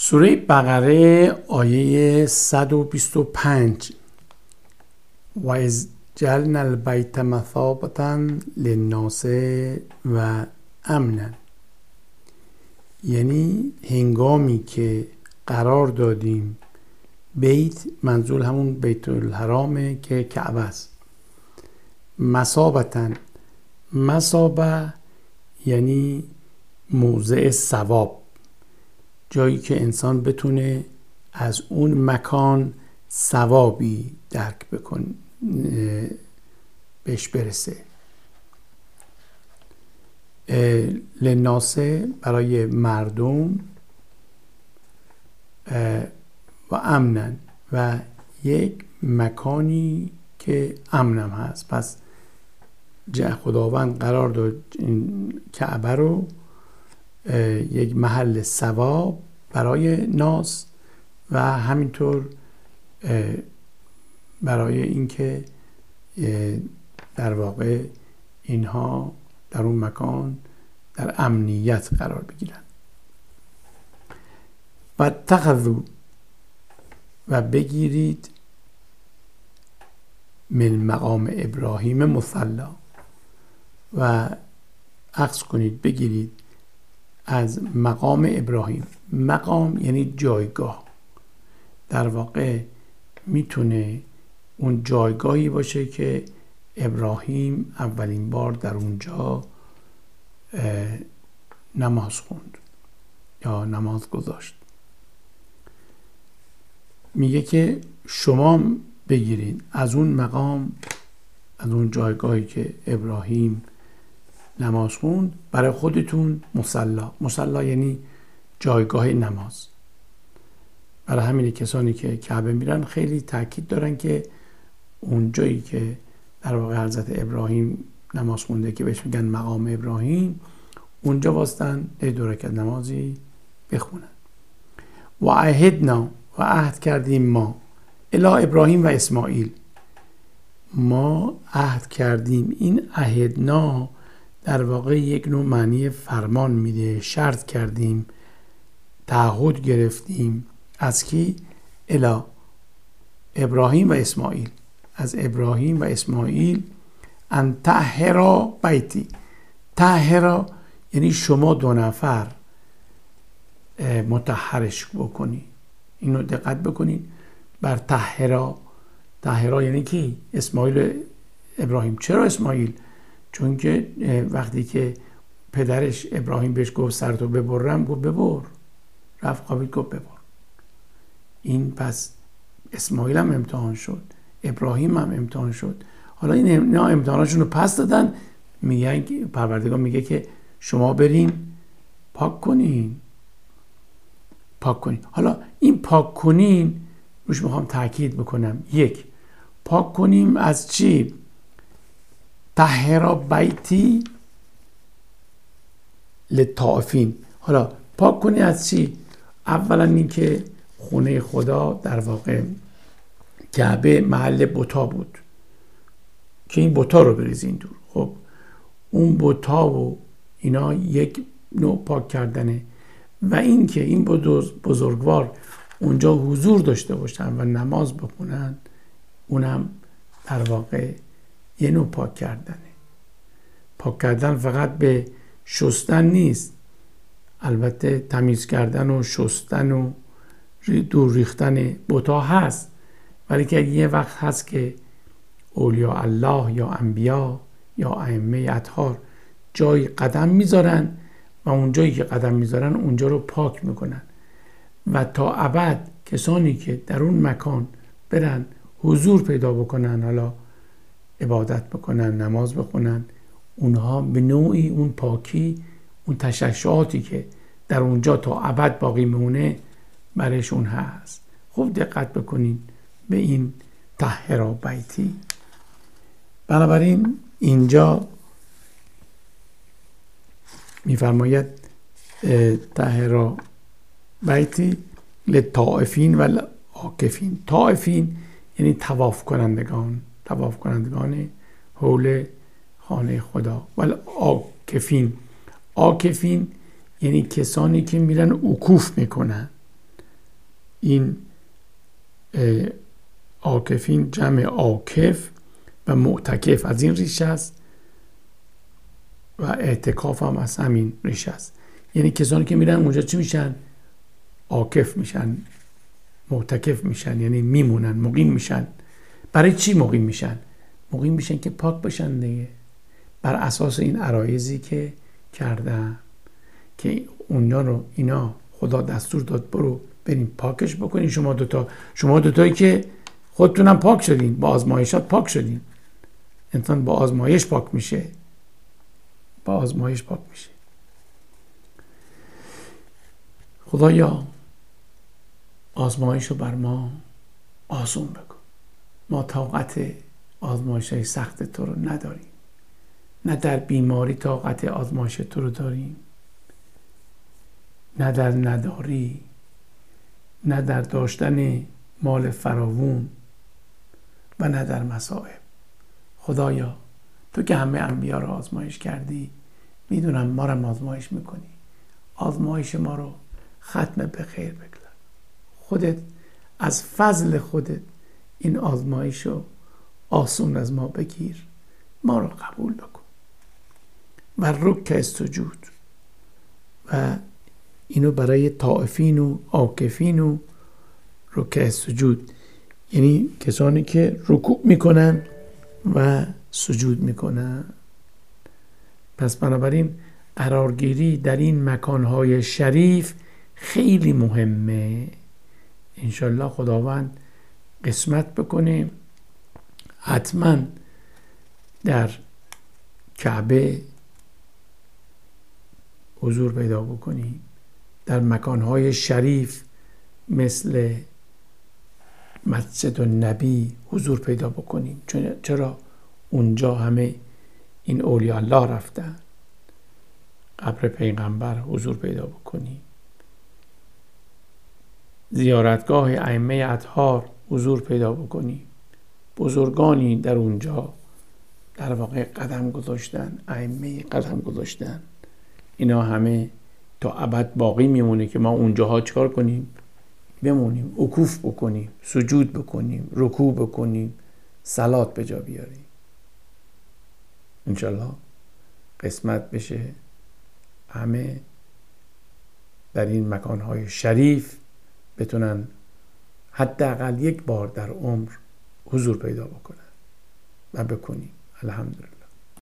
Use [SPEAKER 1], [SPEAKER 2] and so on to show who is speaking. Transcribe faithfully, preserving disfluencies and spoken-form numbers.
[SPEAKER 1] سوره بقره آیه صد و بیست و پنج و از جعلنا البیت مثابة للناس و امنا، یعنی هنگامی که قرار دادیم بیت، منظور همون بیت الحرامه که کعبه است. مثابة، مثابه یعنی موضع ثواب، جایی که انسان بتونه از اون مکان ثوابی درک بکنه، بهش برسه. للناس برای مردم و امنن، و یک مکانی که امنم هست. پس خداوند قرار داد این کعبه رو یک محل ثواب برای ناس و همینطور برای اینکه در واقع اینها در اون مکان در امنیت قرار بگیرن. و اتخذوا، و بگیرید من مقام ابراهیم مصلی، و اخذ کنید بگیرید از مقام ابراهیم. مقام یعنی جایگاه، در واقع میتونه اون جایگاهی باشه که ابراهیم اولین بار در اونجا نماز خوند یا نماز گذاشت. میگه که شما بگیرید از اون مقام، از اون جایگاهی که ابراهیم نماز خوند، برای خودتون مصلی. مصلی یعنی جایگاه نماز. برای همین کسانی که کعبه میرن خیلی تاکید دارن که اون جایی که در واقع حضرت ابراهیم نماز خونده که بهش میگن مقام ابراهیم، اونجا واسطن دو رکعت نمازی بخونن. و عهدنا، و عهد کردیم ما الی ابراهیم و اسماعیل، ما عهد کردیم. این عهدنا در واقع یک نوع معنی فرمان میده. شرط کردیم، تعهد گرفتیم. از کی؟ الی ابراهیم و اسماعیل، از ابراهیم و اسماعیل. ان طهرا بیتی، طهرا یعنی شما دو نفر مطهرش بکنی. اینو دقت بکنید بر طهرا. طهرا یعنی کی؟ اسماعیل ابراهیم. چرا اسماعیل؟ چون که وقتی که پدرش ابراهیم بهش گفت سرتو ببرم، گفت ببر. رفت قابیل گفت ببر. این پس اسماعیل هم امتحان شد، ابراهیم هم امتحان شد. حالا این امتحاناشون رو پس دادن، میگن پروردگار میگه که شما برین پاک کنین، پاک کنین. حالا این پاک کنین روش میخوام تاکید بکنم. یک، پاک کنیم از چی؟ طهرا بیتی للطائفین. حالا پاک کنی از چی؟ اولا این که خونه خدا در واقع کعبه محل بتا بود که این بتا رو بریزین دور. خب اون بتا و اینا یک نوع پاک کردنه. و این که این بزرگوار اونجا حضور داشته باشن و نماز بخونن، اونم در واقع یه نوع پاک کردنه. پاک کردن فقط به شستن نیست، البته تمیز کردن و شستن و دور ریختن بتا هست، ولی که یه وقت هست که اولیاء الله یا انبیا یا ائمه اطهار جای قدم میذارن و اون جایی که قدم میذارن اونجا رو پاک میکنن و تا ابد کسانی که در اون مکان برن حضور پیدا بکنن، حالا عبادت بکنن، نماز بخونن، اونها به نوعی اون پاکی، اون تشعشعاتی که در اونجا تا ابد باقی میمونه برایشون هست. خوب دقت بکنین به این طهرا بیتی. بنابراین اینجا میفرماید طهرا بیتی للطائفین و العاکفین. طائفین یعنی طواف کنندگان، طواف کنندگان حول خانه خدا. و العاکفین، عاکفین یعنی کسانی که میرن وقوف میکنن. این عاکفین جمع عاکف و معتکف از این ریشه است و اعتکاف هم از همین ریشه است. یعنی کسانی که میرن اونجا چی میشن؟ عاکف میشن، معتکف میشن، یعنی میمونن، مقیم میشن. برای چی مقیم میشن؟ مقیم میشن که پاک بشن دیگه، بر اساس این عرایضی که کردن که اونا رو اینا خدا دستور داد برو بریم پاکش بکنین. شما دوتا شما دوتایی که خودتونم پاک شدین، با آزمایشات پاک شدین. انسان با آزمایش پاک میشه، با آزمایش پاک میشه. خدایا آزمایش رو بر ما آسون بکن. ما طاقت آزمایش های سخت تو رو نداریم، نه در بیماری طاقت آزمایش تو رو داریم، نه در نداری، نه در داشتن مال فراوون و نه در مصائب. خدایا تو که همه انبیا رو آزمایش کردی، میدونم ما رو آزمایش میکنی. آزمایش ما رو ختم به خیر بگذار. خودت از فضل خودت این آزمایش رو آسون از ما بگیر، ما رو قبول بکن. و رکع سجود، و اینو برای طائفین و عاکفین و رکع سجود، یعنی کسانی که رکوع میکنن و سجود میکنن. پس بنابراین قرارگیری در این مکانهای شریف خیلی مهمه. انشالله خداوند قسمت بکنه حتما در کعبه حضور پیدا بکنیم، در مکانهای شریف مثل مسجد النبی حضور پیدا بکنیم. چرا؟ اونجا همه این اولیاء الله رفتن. قبر پیغمبر حضور پیدا بکنیم، زیارتگاه ائمه اطهار حضور پیدا بکنیم. بزرگانی در اونجا در واقع قدم گذاشتن، ائمه قدم گذاشتن. اینا همه تا ابد باقی میمونه که ما اونجاها چکار کنیم؟ بمونیم، وقوف بکنیم، سجود بکنیم، رکوع بکنیم، صلات به جا بیاریم. انشالله قسمت بشه همه در این مکانهای شریف بتونن حداقل یک بار در عمر حضور پیدا بکنن و بکنیم. الحمدلله.